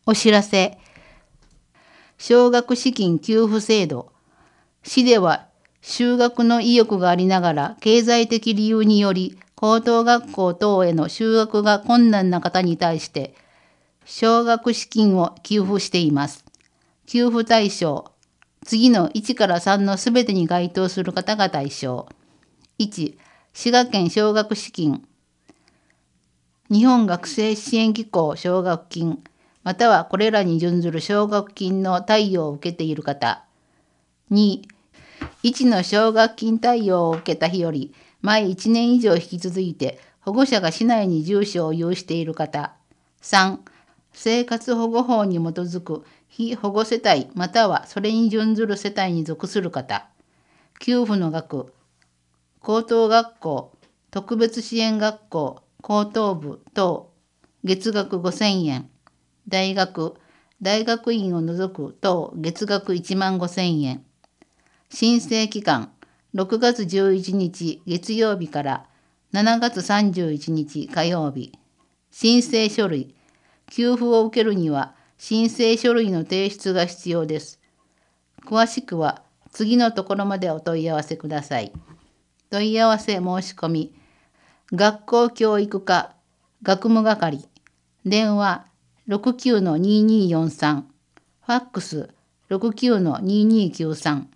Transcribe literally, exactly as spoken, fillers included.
お知らせ。奨学資金給付制度。市では就学の意欲がありながら経済的理由により高等学校等への就学が困難な方に対して奨学資金を給付しています。給付対象。次のいちからさんのすべてに該当する方が対象。いち、滋賀県奨学資金。日本学生支援機構奨学金、またはこれらに準ずる奨学金の貸与を受けている方。に、いちの奨学金貸与を受けた日より前いちねん以上引き続いて保護者が市内に住所を有している方。さん、生活保護法に基づく被保護世帯またはそれに準ずる世帯に属する方。給付の額。高等学校、特別支援学校、高等部等、月額ごせんえん。大学、大学院を除く等、月額いちまんごせんえん。申請期間、ろくがつじゅういちにち月曜日からしちがつさんじゅういちにち火曜日。申請書類。給付を受けるには申請書類の提出が必要です。詳しくは次のところまでお問い合わせください。問い合わせ申し込み。学校教育課学務係。電話 ろくきゅうのにーにーよんさん。ファックス ろくきゅうのにーにーきゅうさん。